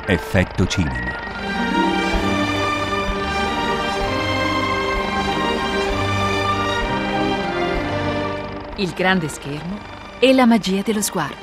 Effetto cinema. Il grande schermo e la magia dello sguardo.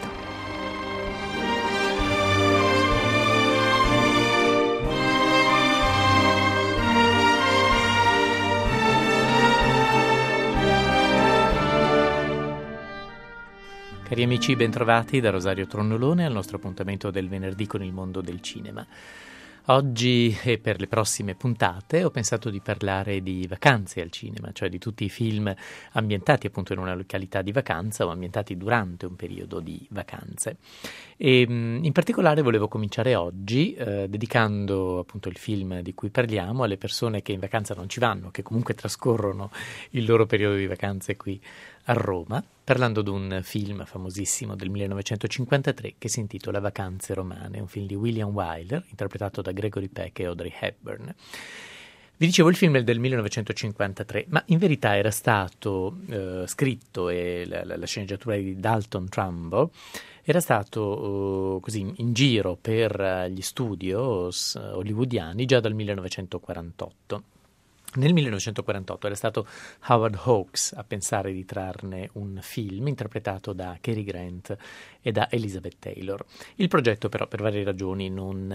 Cari amici, bentrovati da Rosario Tronnolone al nostro appuntamento del venerdì con il mondo del cinema. Oggi e per le prossime puntate ho pensato di parlare di vacanze al cinema, cioè di tutti i film ambientati appunto in una località di vacanza o ambientati durante un periodo di vacanze. E in particolare volevo cominciare oggi dedicando appunto il film di cui parliamo alle persone che in vacanza non ci vanno, che comunque trascorrono il loro periodo di vacanze qui a Roma, parlando di un film famosissimo del 1953 che si intitola Vacanze romane, un film di William Wyler, interpretato da Gregory Peck e Audrey Hepburn. Vi dicevo, il film è del 1953, ma in verità era stato scritto e la sceneggiatura di Dalton Trumbo era stato così in giro per gli studios hollywoodiani già dal 1948. Nel 1948 era stato Howard Hawks a pensare di trarne un film interpretato da Cary Grant e da Elizabeth Taylor. Il progetto però per varie ragioni non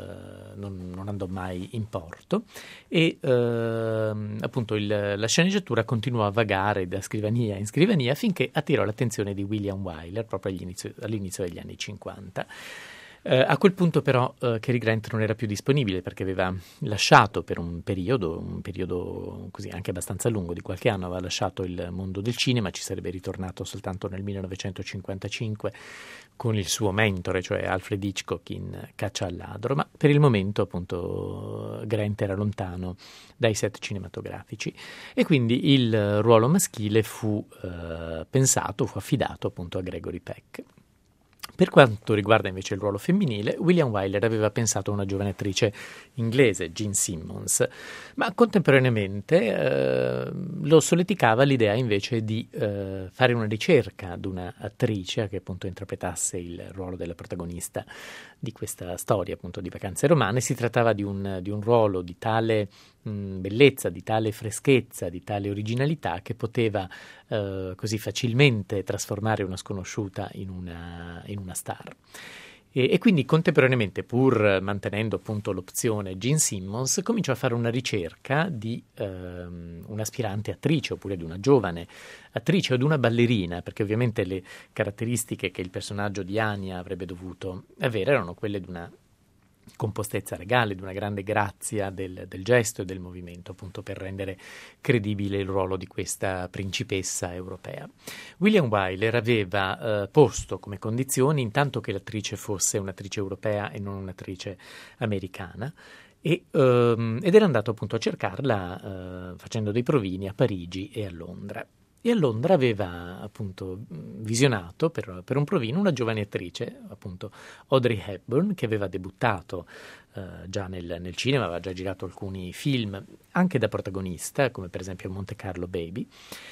andò mai in porto e appunto la sceneggiatura continuò a vagare da scrivania in scrivania finché attirò l'attenzione di William Wyler proprio all'inizio degli anni 50. A quel punto però Cary Grant non era più disponibile perché aveva lasciato per un periodo così anche abbastanza lungo di qualche anno, aveva lasciato il mondo del cinema, ci sarebbe ritornato soltanto nel 1955 con il suo mentore, cioè Alfred Hitchcock in Caccia al ladro, ma per il momento appunto Grant era lontano dai set cinematografici e quindi il ruolo maschile fu affidato appunto a Gregory Peck. Per quanto riguarda invece il ruolo femminile, William Wyler aveva pensato a una giovane attrice inglese, Jean Simmons, ma contemporaneamente lo solleticava l'idea invece di fare una ricerca ad una attrice che appunto interpretasse il ruolo della protagonista di questa storia appunto di Vacanze romane. Si trattava di un ruolo di tale bellezza, di tale freschezza, di tale originalità che poteva così facilmente trasformare una sconosciuta in una star. E quindi contemporaneamente, pur mantenendo appunto l'opzione Jean Simmons, cominciò a fare una ricerca di un'aspirante attrice oppure di una giovane attrice o di una ballerina, perché ovviamente le caratteristiche che il personaggio di Anya avrebbe dovuto avere erano quelle di una compostezza regale, di una grande grazia del gesto e del movimento, appunto per rendere credibile il ruolo di questa principessa europea. William Wyler aveva posto come condizioni intanto che l'attrice fosse un'attrice europea e non un'attrice americana ed era andato appunto a cercarla facendo dei provini a Parigi e a Londra. E a Londra aveva appunto visionato per un provino una giovane attrice, appunto Audrey Hepburn, che aveva debuttato già nel cinema, aveva già girato alcuni film anche da protagonista, come per esempio Monte Carlo Baby,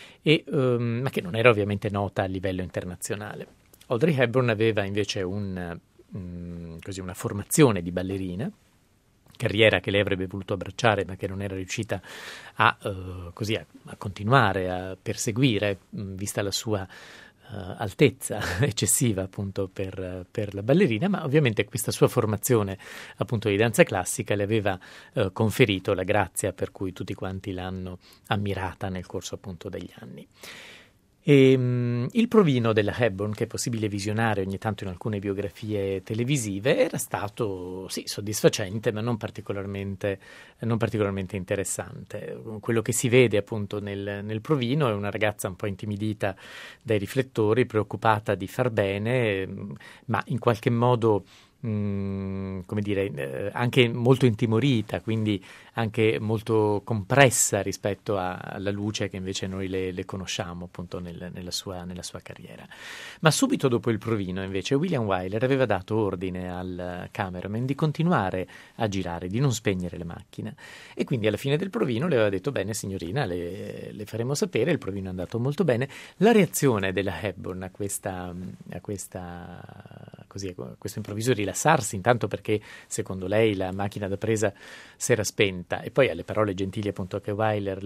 ma che non era ovviamente nota a livello internazionale. Audrey Hepburn aveva invece una formazione di ballerina, carriera che lei avrebbe voluto abbracciare ma che non era riuscita a continuare a perseguire vista la sua altezza eccessiva appunto per la ballerina, ma ovviamente questa sua formazione appunto di danza classica le aveva conferito la grazia per cui tutti quanti l'hanno ammirata nel corso appunto degli anni. E il provino della Hepburn, che è possibile visionare ogni tanto in alcune biografie televisive, era stato sì soddisfacente ma non particolarmente interessante. Quello che si vede appunto nel provino è una ragazza un po' intimidita dai riflettori, preoccupata di far bene, ma in qualche modo anche molto intimorita, quindi anche molto compressa rispetto alla luce che invece noi le conosciamo appunto nella sua carriera. Ma subito dopo il provino invece William Wyler aveva dato ordine al cameraman di continuare a girare, di non spegnere la macchina, e quindi alla fine del provino le aveva detto: bene signorina, le faremo sapere. Il provino è andato molto bene. La reazione della Hepburn a questa così, questo improvviso rilassarsi, intanto perché secondo lei la macchina da presa si era spenta, e poi alle parole gentili appunto che Wyler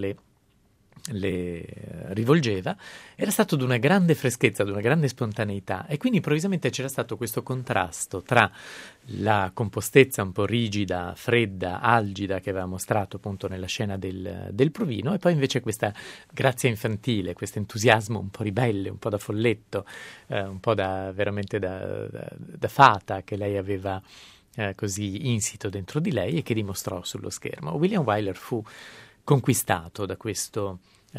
le rivolgeva, era stato di una grande freschezza, di una grande spontaneità, e quindi improvvisamente c'era stato questo contrasto tra la compostezza un po' rigida, fredda, algida che aveva mostrato appunto nella scena del provino, e poi invece questa grazia infantile, questo entusiasmo un po' ribelle, un po' da folletto, un po' veramente da fata che lei aveva così insito dentro di lei e che dimostrò sullo schermo. William Wyler fu conquistato da questo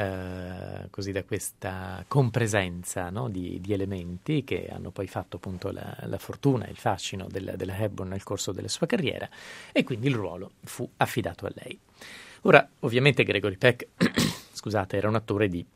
così, da questa compresenza, no, di elementi che hanno poi fatto appunto la fortuna e il fascino della Hepburn nel corso della sua carriera, e quindi il ruolo fu affidato a lei. Ora, ovviamente Gregory Peck scusate, era un attore di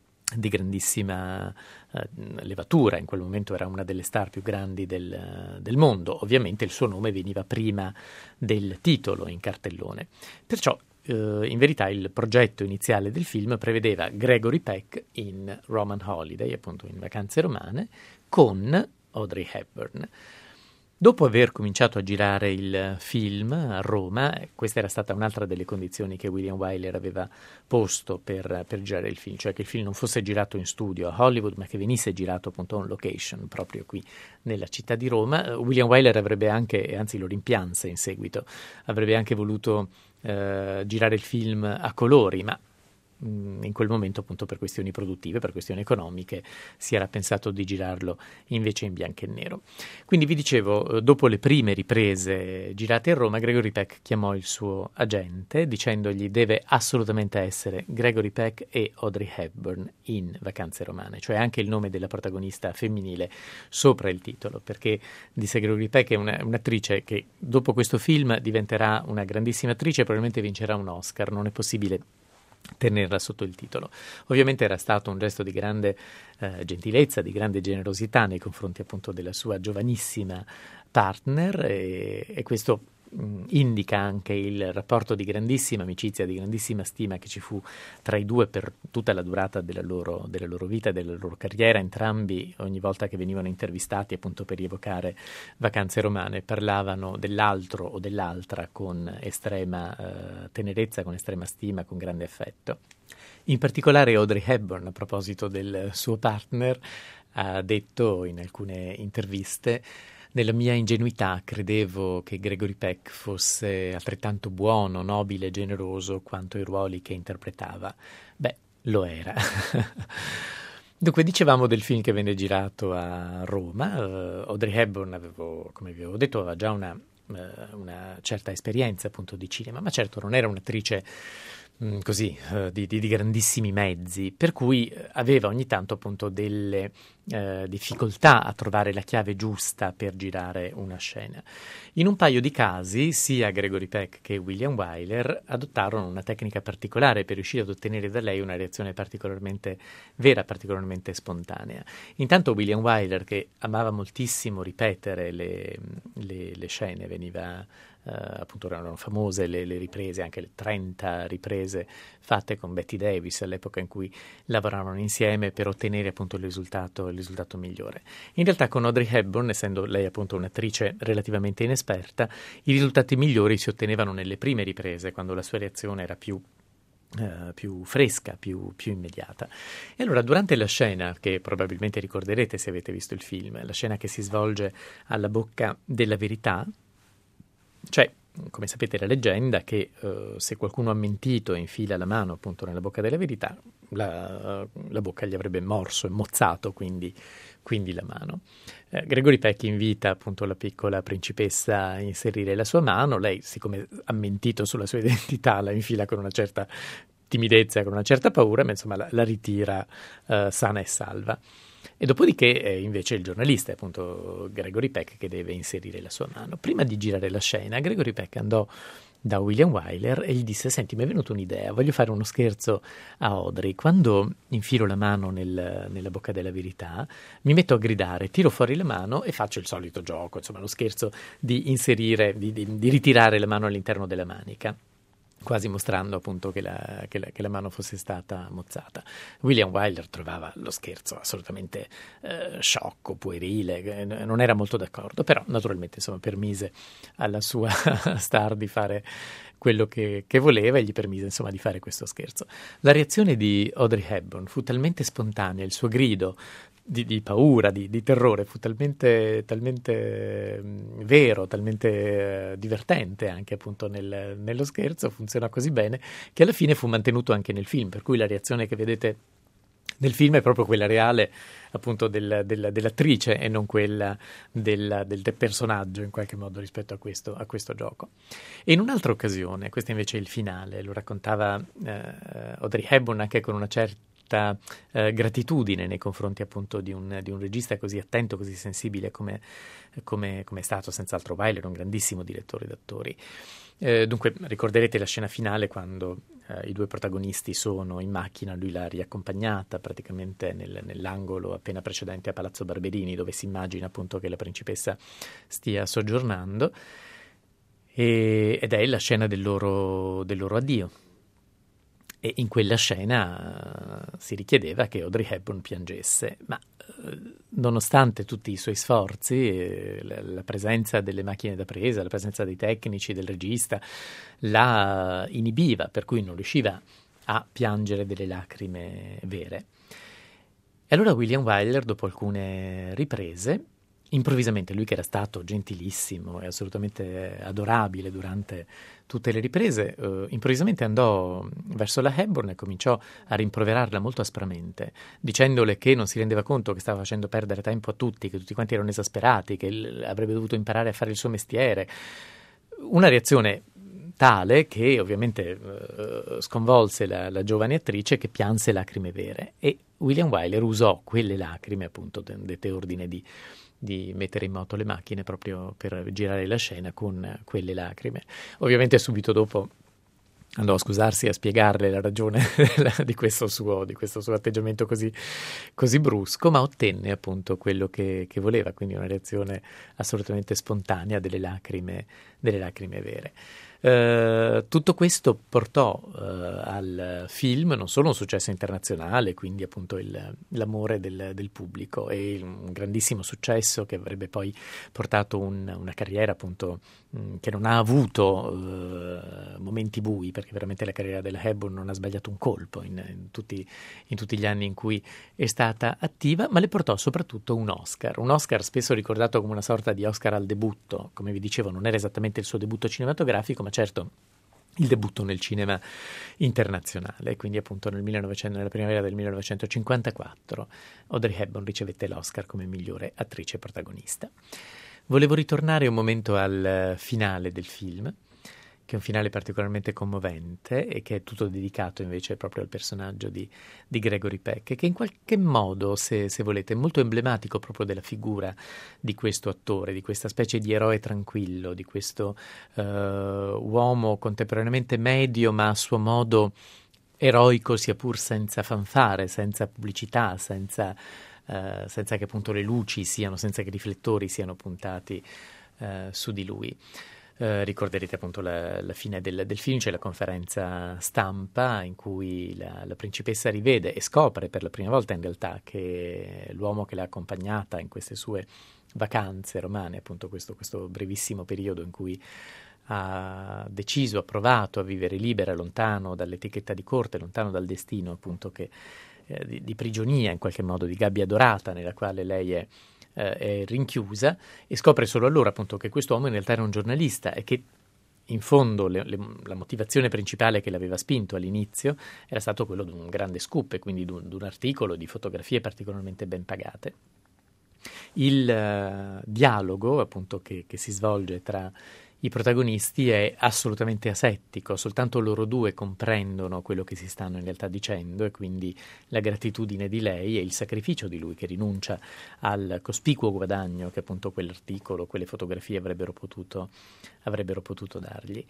grandissima levatura, in quel momento era una delle star più grandi del mondo, ovviamente il suo nome veniva prima del titolo in cartellone, perciò in verità il progetto iniziale del film prevedeva Gregory Peck in Roman Holiday, appunto in Vacanze Romane, con Audrey Hepburn. Dopo aver cominciato a girare il film a Roma, questa era stata un'altra delle condizioni che William Wyler aveva posto per girare il film, cioè che il film non fosse girato in studio a Hollywood, ma che venisse girato appunto on location, proprio qui nella città di Roma. William Wyler avrebbe anche, e anzi lo rimpianse in seguito, avrebbe anche voluto girare il film a colori, ma in quel momento appunto per questioni produttive, per questioni economiche, si era pensato di girarlo invece in bianco e nero. Quindi vi dicevo, dopo le prime riprese girate a Roma, Gregory Peck chiamò il suo agente dicendogli deve assolutamente essere Gregory Peck e Audrey Hepburn in Vacanze Romane, cioè anche il nome della protagonista femminile sopra il titolo, perché disse Gregory Peck è un'attrice che dopo questo film diventerà una grandissima attrice e probabilmente vincerà un Oscar, non è possibile tenerla sotto il titolo. Ovviamente era stato un gesto di grande gentilezza, di grande generosità nei confronti appunto della sua giovanissima partner, e questo indica anche il rapporto di grandissima amicizia, di grandissima stima che ci fu tra i due per tutta la durata della loro vita e della loro carriera. Entrambi, ogni volta che venivano intervistati appunto per rievocare Vacanze Romane, parlavano dell'altro o dell'altra con estrema tenerezza, con estrema stima, con grande affetto. In particolare Audrey Hepburn, a proposito del suo partner, ha detto in alcune interviste: nella mia ingenuità credevo che Gregory Peck fosse altrettanto buono, nobile e generoso quanto i ruoli che interpretava. Beh, lo era. Dunque, dicevamo del film che venne girato a Roma. Audrey Hepburn, come vi avevo detto, aveva già una certa esperienza appunto di cinema, ma certo non era un'attrice così di grandissimi mezzi, per cui aveva ogni tanto appunto delle difficoltà a trovare la chiave giusta per girare una scena. In un paio di casi sia Gregory Peck che William Wyler adottarono una tecnica particolare per riuscire ad ottenere da lei una reazione particolarmente vera, particolarmente spontanea. Intanto William Wyler, che amava moltissimo ripetere le scene, veniva appunto erano famose le riprese, anche le 30 riprese fatte con Bette Davis all'epoca in cui lavoravano insieme per ottenere appunto il risultato migliore. In realtà con Audrey Hepburn, essendo lei appunto un'attrice relativamente inesperta, i risultati migliori si ottenevano nelle prime riprese, quando la sua reazione era più fresca, più immediata. E allora durante la scena, che probabilmente ricorderete se avete visto il film, la scena che si svolge alla Bocca della Verità, cioè, come sapete, la leggenda che se qualcuno ha mentito e infila la mano appunto nella bocca della verità, la bocca gli avrebbe morso e mozzato quindi la mano. Gregory Peck invita appunto la piccola principessa a inserire la sua mano. Lei, siccome ha mentito sulla sua identità, la infila con una certa timidezza, con una certa paura, ma insomma la ritira sana e salva. E dopodiché è invece il giornalista, appunto Gregory Peck, che deve inserire la sua mano. Prima di girare la scena, Gregory Peck andò da William Wyler e gli disse: senti, mi è venuta un'idea, voglio fare uno scherzo a Audrey. Quando infilo la mano nella bocca della verità, mi metto a gridare, tiro fuori la mano e faccio il solito gioco, insomma lo scherzo di inserire, di ritirare la mano all'interno della manica. quasi mostrando appunto che la mano fosse stata mozzata. William Wyler trovava lo scherzo assolutamente sciocco, puerile, non era molto d'accordo, però naturalmente insomma permise alla sua star di fare quello che voleva e gli permise insomma di fare questo scherzo. La reazione di Audrey Hepburn fu talmente spontanea, il suo grido di paura, di terrore fu talmente vero, talmente divertente anche appunto nello scherzo, funzionò così bene che alla fine fu mantenuto anche nel film, per cui la reazione che vedete nel film è proprio quella reale appunto dell'attrice e non quella del personaggio in qualche modo rispetto a questo gioco. E in un'altra occasione, questo invece è il finale, lo raccontava Audrey Hepburn anche con una certa gratitudine nei confronti appunto di un regista così attento, così sensibile come è stato senz'altro Wyler, un grandissimo direttore d'attori. Dunque ricorderete la scena finale quando i due protagonisti sono in macchina, lui l'ha riaccompagnata praticamente nell'angolo appena precedente a Palazzo Barberini, dove si immagina appunto che la principessa stia soggiornando, ed è la scena del loro addio. E in quella scena si richiedeva che Audrey Hepburn piangesse, ma nonostante tutti i suoi sforzi, la presenza delle macchine da presa, la presenza dei tecnici, del regista, la inibiva, per cui non riusciva a piangere delle lacrime vere. E allora William Wyler, dopo alcune riprese, improvvisamente, lui che era stato gentilissimo e assolutamente adorabile durante tutte le riprese, improvvisamente andò verso la Hepburn e cominciò a rimproverarla molto aspramente, dicendole che non si rendeva conto che stava facendo perdere tempo a tutti, che tutti quanti erano esasperati, che avrebbe dovuto imparare a fare il suo mestiere. Una reazione tale che ovviamente sconvolse la giovane attrice, che pianse lacrime vere, e William Wyler usò quelle lacrime, appunto, dette ordine di mettere in moto le macchine proprio per girare la scena con quelle lacrime. Ovviamente subito dopo andò a scusarsi e a spiegarle la ragione di questo suo atteggiamento così brusco, ma ottenne appunto quello che voleva, quindi una reazione assolutamente spontanea delle lacrime vere. Tutto questo portò al film non solo un successo internazionale, quindi appunto l'amore del pubblico, e un grandissimo successo che avrebbe poi portato una carriera appunto che non ha avuto momenti bui, perché veramente la carriera della Hepburn non ha sbagliato un colpo in tutti gli anni in cui è stata attiva, ma le portò soprattutto un Oscar spesso ricordato come una sorta di Oscar al debutto. Come vi dicevo, non era esattamente il suo debutto cinematografico, ma certo il debutto nel cinema internazionale. Quindi appunto nella primavera del 1954 Audrey Hepburn ricevette l'Oscar come migliore attrice protagonista. Volevo ritornare un momento al finale del film, che è un finale particolarmente commovente e che è tutto dedicato invece proprio al personaggio di Gregory Peck, che in qualche modo, se volete, è molto emblematico proprio della figura di questo attore, di questa specie di eroe tranquillo, di questo uomo contemporaneamente medio, ma a suo modo eroico, sia pur senza fanfare, senza pubblicità, senza che appunto le luci senza che i riflettori siano puntati su di lui. Ricorderete appunto la fine del film, c'è la conferenza stampa in cui la principessa rivede e scopre per la prima volta in realtà che l'uomo che l'ha accompagnata in queste sue vacanze romane, appunto questo brevissimo periodo in cui ha provato a vivere libera, lontano dall'etichetta di corte, lontano dal destino appunto di prigionia, in qualche modo di gabbia dorata nella quale lei è rinchiusa, e scopre solo allora appunto che quest'uomo in realtà era un giornalista e che in fondo la motivazione principale che l'aveva spinto all'inizio era stato quello di un grande scoop, e quindi di un articolo, di fotografie particolarmente ben pagate. Il dialogo appunto che si svolge tra i protagonisti è assolutamente asettico, soltanto loro due comprendono quello che si stanno in realtà dicendo, e quindi la gratitudine di lei e il sacrificio di lui, che rinuncia al cospicuo guadagno che appunto quell'articolo, quelle fotografie avrebbero potuto dargli.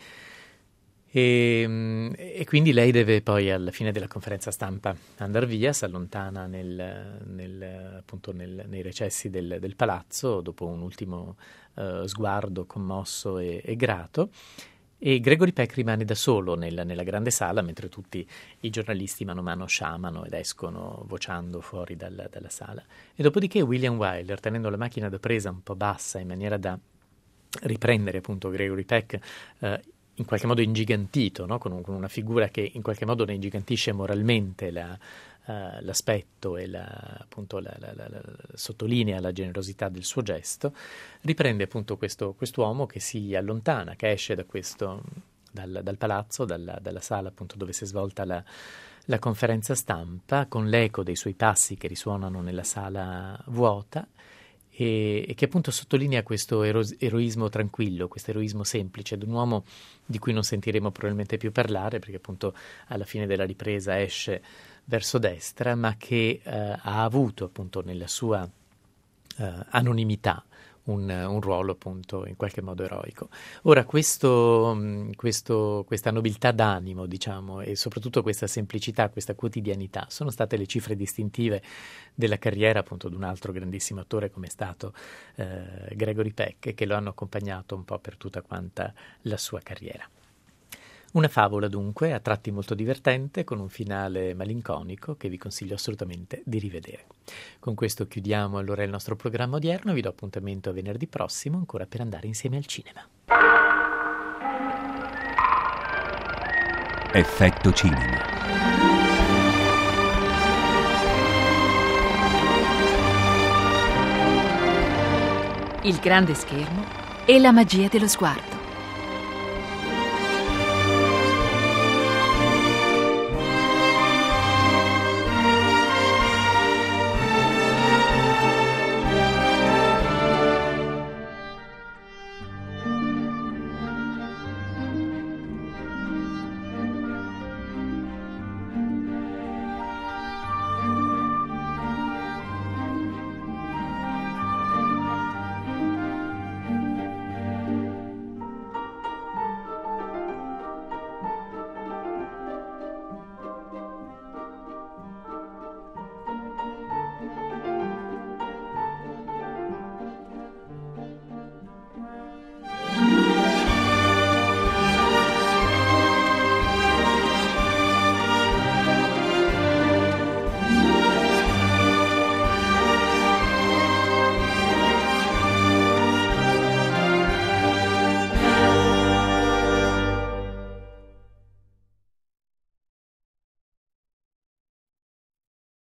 E quindi lei deve poi alla fine della conferenza stampa andar via, si allontana appunto nei recessi del palazzo dopo un ultimo sguardo commosso e grato, E Gregory Peck rimane da solo nella grande sala, mentre tutti i giornalisti mano a mano sciamano ed escono vociando fuori dalla sala. E dopodiché William Wyler, tenendo la macchina da presa un po' bassa in maniera da riprendere appunto Gregory Peck in qualche modo ingigantito, no? con una figura che in qualche modo ne ingigantisce moralmente l'aspetto e appunto sottolinea la generosità del suo gesto, riprende appunto quest'uomo che si allontana, che esce dal palazzo, dalla sala appunto dove si è svolta la conferenza stampa, con l'eco dei suoi passi che risuonano nella sala vuota, e che appunto sottolinea questo eroismo tranquillo, questo eroismo semplice di un uomo di cui non sentiremo probabilmente più parlare, perché appunto alla fine della ripresa esce verso destra, ma che ha avuto appunto nella sua anonimità un ruolo appunto in qualche modo eroico. Ora questa nobiltà d'animo, diciamo, e soprattutto questa semplicità, questa quotidianità sono state le cifre distintive della carriera appunto di un altro grandissimo attore come è stato Gregory Peck, che lo hanno accompagnato un po' per tutta quanta la sua carriera. Una favola dunque, a tratti molto divertente, con un finale malinconico che vi consiglio assolutamente di rivedere. Con questo chiudiamo allora il nostro programma odierno, vi do appuntamento a venerdì prossimo ancora per andare insieme al cinema. Effetto cinema. Il grande schermo e la magia dello sguardo.